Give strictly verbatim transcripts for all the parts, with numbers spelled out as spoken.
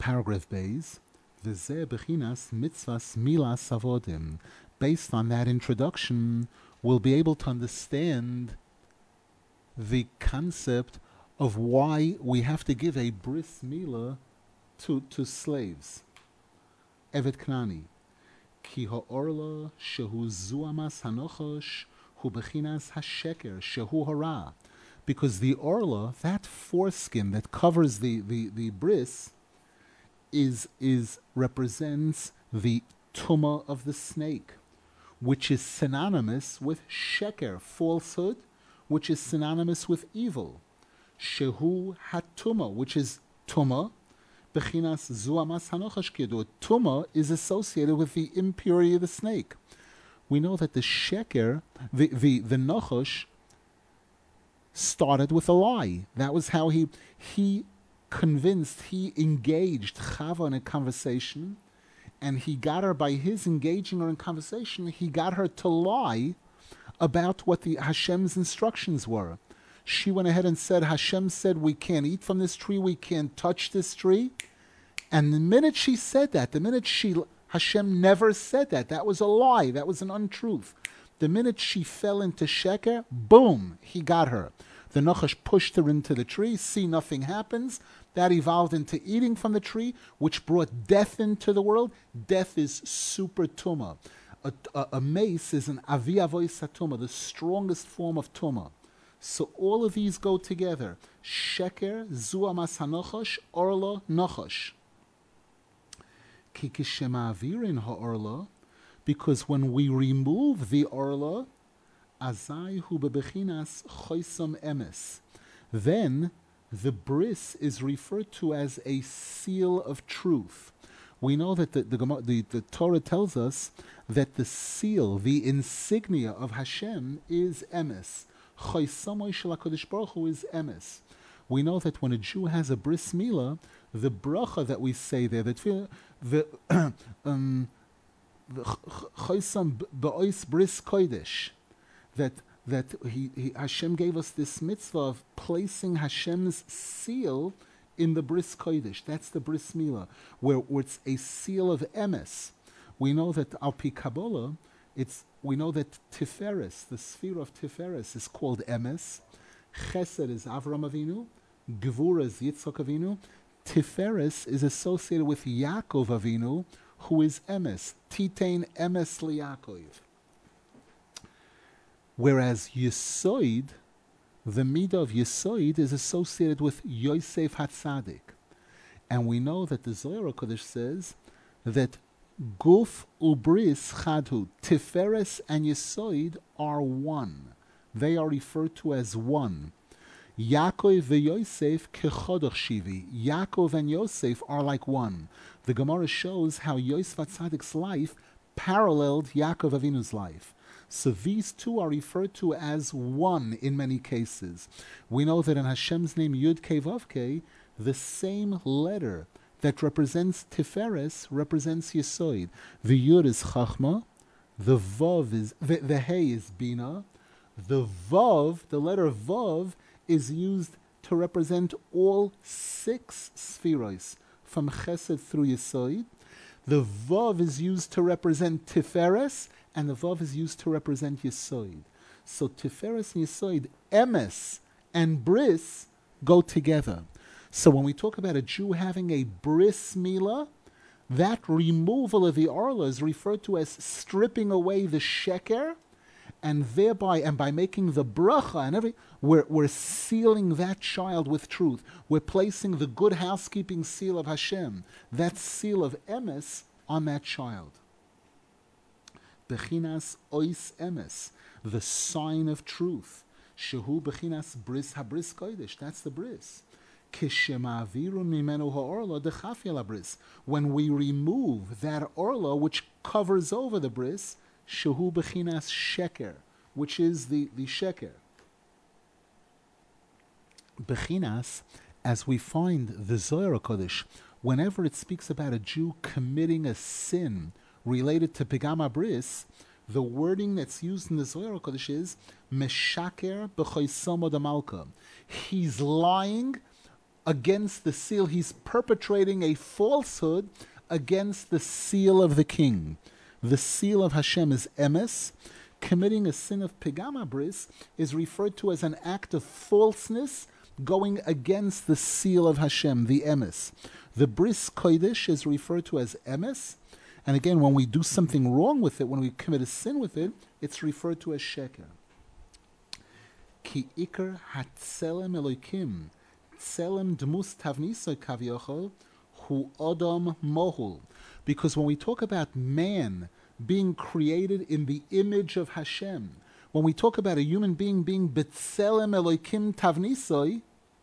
paragraph Beis, V'zeh bechinas mitzvahs milas avodim. Based on that introduction, we'll be able to understand the concept of why we have to give a bris milah to, to slaves. Evet Knani. Ki ha'orla shehu zuamas hanochosh hu bechinas hasheker shehu hara. Because the orla, that foreskin that covers the, the, the bris, is is represents the tumah of the snake, which is synonymous with sheker, falsehood, which is synonymous with evil. Shehu hatuma, which is tumah. Bechinas zuamas hanochash kedu. Tumah is associated with the impurity of the snake. We know that the sheker, the the, the nochosh, started with a lie. That was how he he convinced, he engaged Chava in a conversation, and he got her, by his engaging her in conversation, he got her to lie about what the Hashem's instructions were. She went ahead and said, Hashem said we can't eat from this tree, we can't touch this tree. And the minute she said that, the minute she, Hashem never said that, that was a lie, that was an untruth. The minute she fell into sheker, boom, he got her. The Nachash pushed her into the tree, see nothing happens. That evolved into eating from the tree, which brought death into the world. Death is super tumah. A, a, a mace is an avi avoy satuma, the strongest form of tumah. So all of these go together. Sheker, zuamas hanochosh, orla, nochosh. Kikishemavirin ha'orla, because when we remove the orla, azai hu bebechinas choisam emes, then the bris is referred to as a seal of truth. We know that the, the, the, the Torah tells us that the seal, the insignia of Hashem is emes. Choisamoy shel HaKadosh Baruch Hu is emes. We know that when a Jew has a bris milah, the bracha that we say there, that the um, choisam ba'ois bris kodesh, that that he, he Hashem gave us this mitzvah of placing Hashem's seal in the bris kodesh. That's the bris milah, where, where it's a seal of emes. We know that al pi Kabbalah, it's we know that Tiferes, the sphere of Tiferes, is called emes. Chesed is Avram Avinu, Gevura is Yitzchak Avinu. Tiferes is associated with Yaakov Avinu, who is emes. Titein emes liYaakov. Whereas Yesoid, the midah of Yesoid, is associated with Yosef Hatzadik. And we know that the Zohar HaKadosh says that Guf ubris chadhu, Tiferes and Yesoid are one. They are referred to as one. Yaakov veYosef kechodach shivi. Yaakov and Yosef are like one. The Gemara shows how Yosef Hatzadik's life paralleled Yaakov Avinu's life. So these two are referred to as one in many cases. We know that in Hashem's name Yud Kei Vav Kei, the same letter that represents Tiferes represents Yesoid. The Yud is Chachma, the Vav is, the, the Hey is Bina, the Vav, the letter Vav, is used to represent all six spheros, from Chesed through Yesoid. The Vav is used to represent Tiferes, and the Vav is used to represent Yesoid. So Tiferes and Yesoid, Emes and Bris, go together. So when we talk about a Jew having a Bris Milah, that removal of the Orla is referred to as stripping away the Sheker, and thereby, and by making the bracha and every, we're, we're sealing that child with truth. We're placing the good housekeeping seal of Hashem, that seal of emes, on that child. Bechinas ois emes, the sign of truth. Shehu bechinas bris habris kodesh, that's the bris. Kishemavirun mimenu ha'orla dechafia labris. When we remove that orla which covers over the bris, Shehu bechinas sheker, which is the, the sheker. Bechinas, as we find the Zohar HaKadosh, whenever it speaks about a Jew committing a sin related to Pigama Bris, the wording that's used in the Zohar HaKadosh is Meshaker b'choisamo damalka. He's lying against the seal. He's perpetrating a falsehood against the seal of the king. The seal of Hashem is emes. Committing a sin of pigama bris is referred to as an act of falseness going against the seal of Hashem, the emes. The bris kodesh is referred to as emes. And again, when we do something wrong with it, when we commit a sin with it, it's referred to as sheker. Ki ikar hatzelem elokim, tzelem dmus tavnisoy kavyochol, hu odom mohul. Because when we talk about man being created in the image of Hashem, when we talk about a human being being betzelem elokim tavnisoy,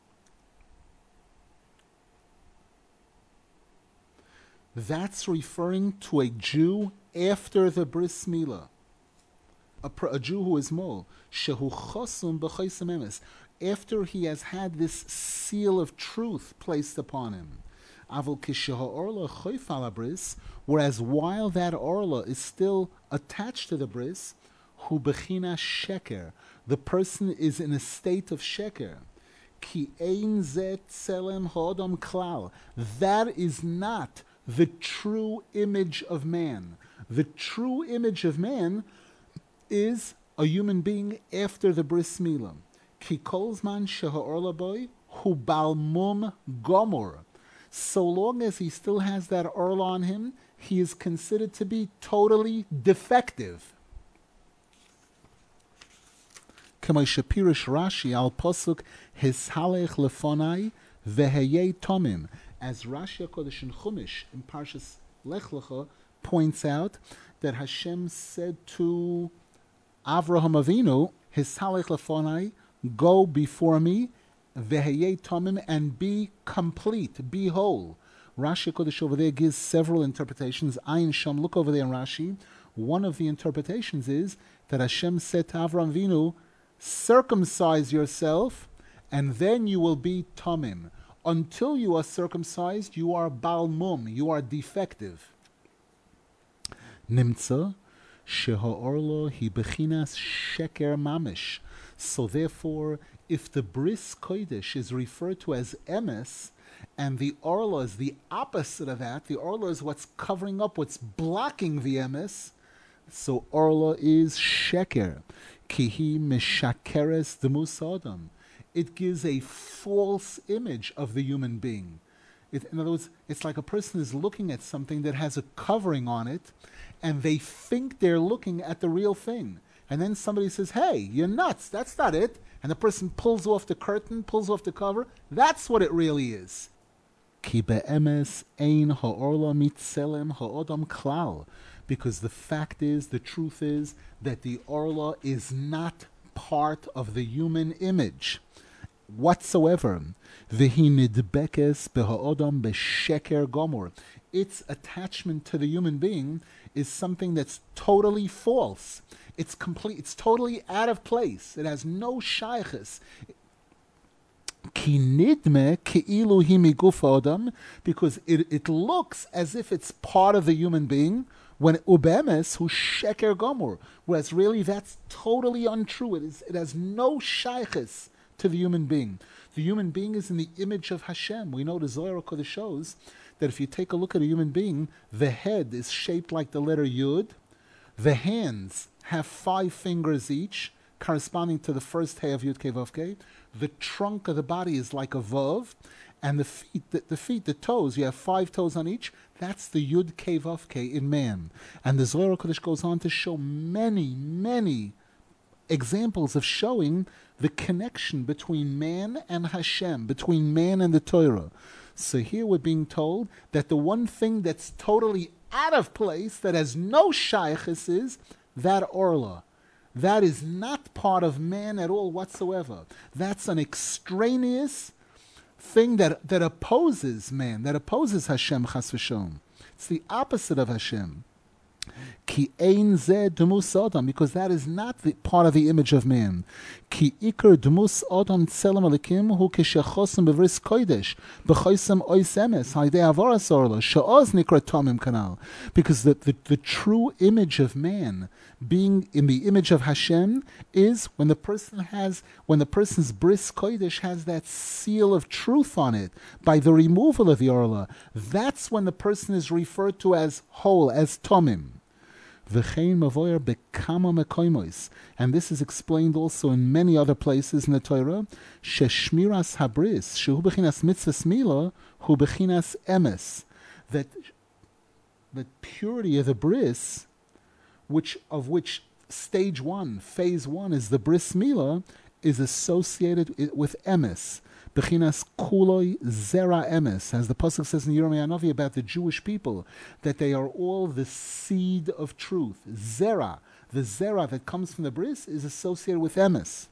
that's referring to a Jew after the bris milah, a, a Jew who is mol, shehu chosum b'chosem emes, after he has had this seal of truth placed upon him. Avol kisheha orla choyf ala bris, whereas while that orla is still attached to the bris, hu bechina sheker, the person is in a state of sheker. Ki ein zet tzelem hodom klal, that is not the true image of man. The true image of man is a human being after the bris milah. Ki kol zman sheha'orla boy hu bal mum gomor. So long as he still has that orla on him, he is considered to be totally defective. K'may shepirish Rashi al posuk hishalech lefonai veheyei tomim. As Rashi HaKodesh in Chumash in Parshas Lech Lecha points out, that Hashem said to Avraham Avinu, hishalech lefonai, go before me, veheyei tomim, and be complete, be whole. Rashi HaKodesh over there gives several interpretations. Ayin Sham, look over there in Rashi. One of the interpretations is that Hashem said to Avraham Avinu, circumcise yourself, and then you will be tomim. Until you are circumcised, you are bal mum, you are defective. Nimtza, sheha'orlo hi bechinas sheker mamish. So therefore, if the bris kodesh is referred to as emes, and the orla is the opposite of that, the orla is what's covering up, what's blocking the emes, so orla is sheker. Kihi mishakeres demus adam. It gives a false image of the human being. It, in other words, it's like a person is looking at something that has a covering on it, and they think they're looking at the real thing. And then somebody says, hey, you're nuts, that's not it. And the person pulls off the curtain, pulls off the cover. That's what it really is. Ki be'emes ein ha'orla mitzelem ha'odam klal. Because the fact is, the truth is, that the orla is not part of the human image whatsoever. V'hi nidbekes beha'odam b'sheker gomor. Its attachment to the human being is something that's totally false. It's complete. It's totally out of place. It has no shaykhis. Ki nidme ki'ilu hi miguf adam, because it, it looks as if it's part of the human being, when ubemes hu sheker gomor, whereas really that's totally untrue. It is. It has no shaykhis to the human being. The human being is in the image of Hashem. We know the Zohar HaKodesh shows that if you take a look at a human being, the head is shaped like the letter Yud. The hands have five fingers each, corresponding to the first hay of Yud Kei Vav Kei. The trunk of the body is like a Vav. And the feet, the, the feet, the toes, you have five toes on each. That's the Yud Kei Vav Kei in man. And the Zohar HaKodesh goes on to show many, many examples of showing the connection between man and Hashem, between man and the Torah. So here we're being told that the one thing that's totally out of place, that has no shaykhis, is that orla. That is not part of man at all whatsoever. That's an extraneous thing that, that opposes man, that opposes Hashem chas v'shalom. It's the opposite of Hashem. Ki ein ze dmus adam, because that is not the part of the image of man. Ki ikar dmus adam tselem alikim hu kishachosem bevris kodesh b'choisem ois emes halidei avaras orla she'oz nikra tomim kanal. Because the, the, the true image of man, being in the image of Hashem, is when the person has, when the person's bris kodesh has that seal of truth on it by the removal of the orla. That's when the person is referred to as whole, as tomim. And this is explained also in many other places in the Torah. Sheshmiras habris, shehu bechinas mitzvahs mila, hu bechinas emes. That the purity of the bris, which of which stage one, phase one, is the bris mila, is associated with emes. Bechinas kuloi zera emes, as the pasuk says in Yirmiyah Novi about the Jewish people, that they are all the seed of truth. Zera, the zera that comes from the bris, is associated with emes.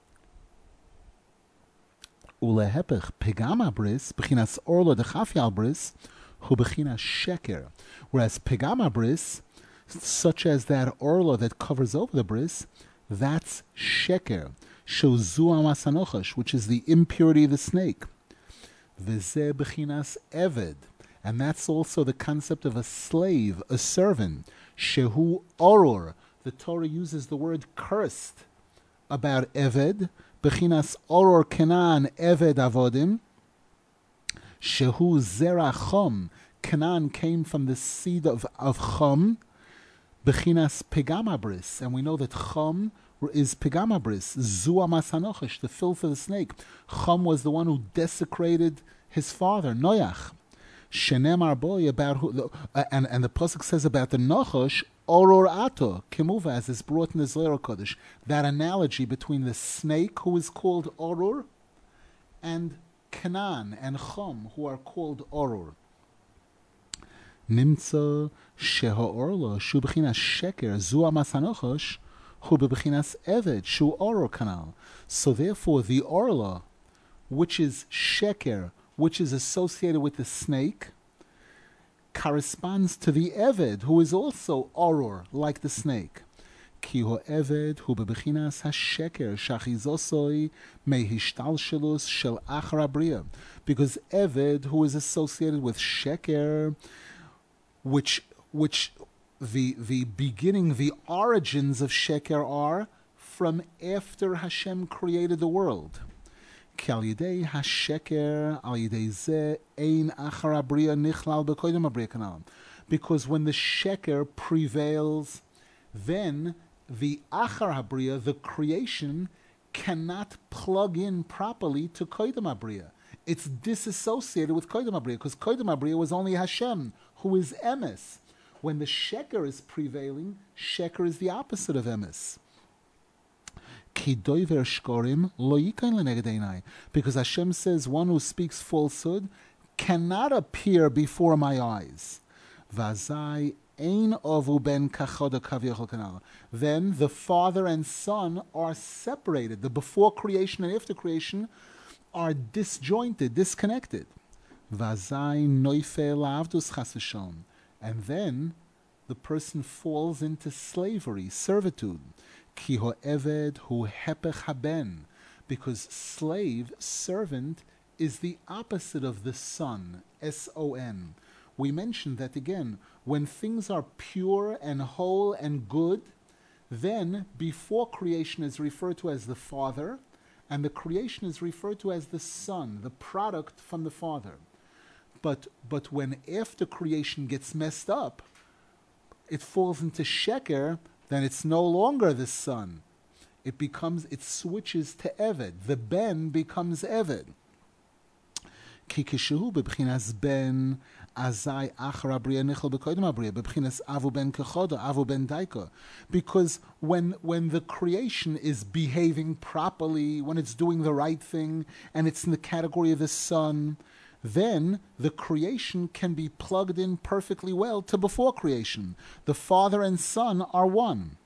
Ulehepech pegama bris, bechinas orlo dechafial bris, hu bechinas sheker. Whereas pegama bris, such as that orlo that covers over the bris, that's sheker. Shozua masanochash, which is the impurity of the snake. V'zeh b'chinas eved, and that's also the concept of a slave, a servant. Shehu oror. The Torah uses the word cursed about eved. B'chinas oror kenan eved avodim. Shehu zera chom. Kenan came from the seed of, of chom. B'chinas pegamabris, and we know that chom is pegamabris, zua masanochish, the filth of the snake. Chom was the one who desecrated his father, Noach. Shenem arboy, about who, uh, and, and the pasuk says about the Nochosh, oror ato, kemuva, as is brought in the Zohar Kodesh. That analogy between the snake, who is called oror, and Canaan and Chom, who are called oror. Nimtza shehaorlo shu b'chinas sheker zua masanochosh hu b'chinas eved shu oror kanal. So therefore, the orla, which is sheker, which is associated with the snake, corresponds to the eved, who is also oror, like the snake. Ki hu eved hu b'chinas hasheker shachizosoi mehishtalshelus shel achar abriya. Because eved, who is associated with sheker, which which the the beginning, the origins of sheker are from after Hashem created the world. Ki al yidei hasheker al yidei zeh ein achar abriya nichlal b'koydem abriya kanal. Because when the sheker prevails, then the achar abriya, the creation, cannot plug in properly to koydem abriya. It's disassociated with koydem abriya, because koydem abriya was only Hashem, who is emes. When the sheker is prevailing, sheker is the opposite of emes. Ki doiver shkorim lo yikain leneged einai. Because Hashem says, one who speaks falsehood cannot appear before my eyes. Vazai ein ovu ben kachod kavyachol kanal. Then the father and son are separated. The before creation and after creation are disjointed, disconnected. Vazai noifel avdus chas v'shalom. And then the person falls into slavery, servitude. Ki ho eved hu hepech haben. Because slave, servant, is the opposite of the son, S O N. We mentioned that again, when things are pure and whole and good, then before creation is referred to as the father, and the creation is referred to as the son, the product from the father. But but when after creation gets messed up, it falls into sheker, then it's no longer the son. It becomes, it switches to eved. The ben becomes eved. Ki kishu bebchinas ben azai achar abriya nichol bekoydem abriya bebchinas avu ben kechoda avu ben daika. Because when when the creation is behaving properly, when it's doing the right thing, and it's in the category of the son, then the creation can be plugged in perfectly well to before creation. The father and son are one.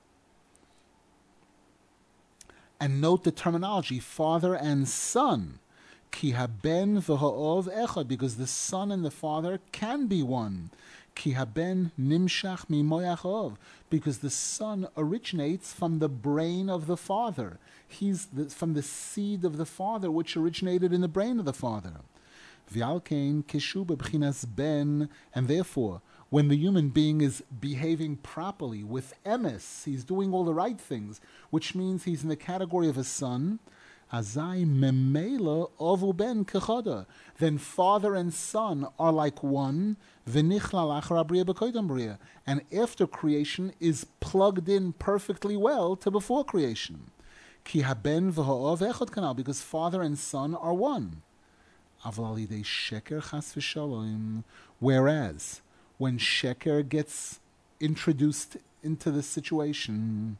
And note the terminology, father and son. Ki haben v'ha'ov echad, because the son and the father can be one. Ki haben nimshach mimoyach ov, because the son originates from the brain of the father. He's the, from the seed of the father, which originated in the brain of the father. V'alkein kishu b'bchinas ben, and therefore, when the human being is behaving properly with emes, he's doing all the right things, which means he's in the category of a son. Azai memela ovu ben kechoda. Then father and son are like one. V'nichlal achar bria b'koydam bria, and after creation is plugged in perfectly well to before creation. Ki haben v'ha'ov echad kanal, because father and son are one. Aval alidei sheker chas v'shalom. Whereas when sheker gets introduced into the situation,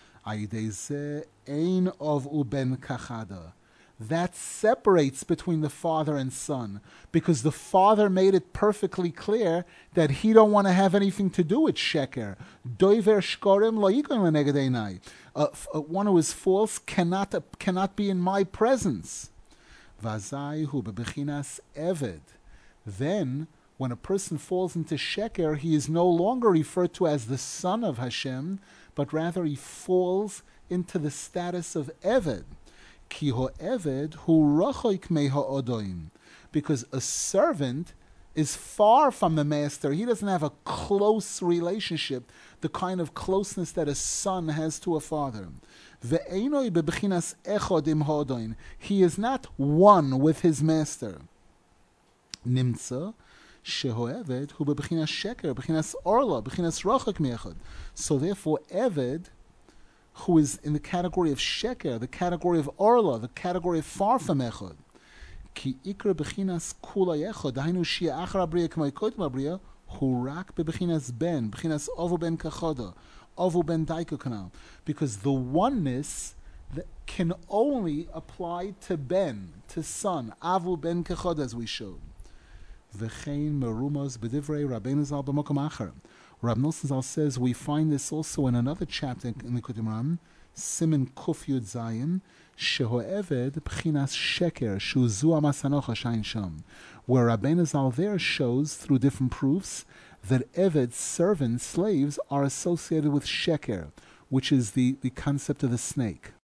ein of uben kachada, that separates between the father and son, because the father made it perfectly clear that he don't want to have anything to do with sheker. Doiver shkorim lo yikon leneged einai. One who is false cannot uh, cannot be in my presence. Vazai hu bebechinas eved. Then, when a person falls into sheker, he is no longer referred to as the son of Hashem, but rather he falls into the status of eved. Ki ho-eved hu rachoik me ha-odoim. Because a servant is far from the master. He doesn't have a close relationship, the kind of closeness that a son has to a father. Ve'enoi bebechinas echod im ha-odoim. He is not one with his master. Nimtza sheho-eved hu bebechinas sheker, bechinas orla, bechinas rachoik me echod. So therefore, eved, who is in the category of sheker, the category of orla, the category of far from echod. Ki ikra bechinas kula echod, dainu shia achar abriya k'may kodim abriya, hu rak bechinas ben, bechinas ovu ben kachoda, ovu ben daiko kanal. Because the oneness that can only apply to ben, to son, avu ben kachoda, as we showed. V'chein merumos b'divrei Rabbeinu Zal b'mokom achar. Rab Nosson Zal says we find this also in another chapter in the Likutei Moharan, Siman Kuf Yud Zayin, Sheho'eved B'chinas Sheker Shu Zu Amasanocha Shain Sham, where Rabbeinu Zal there shows through different proofs that Eved, servants, slaves, are associated with Sheker, which is the, the concept of the snake.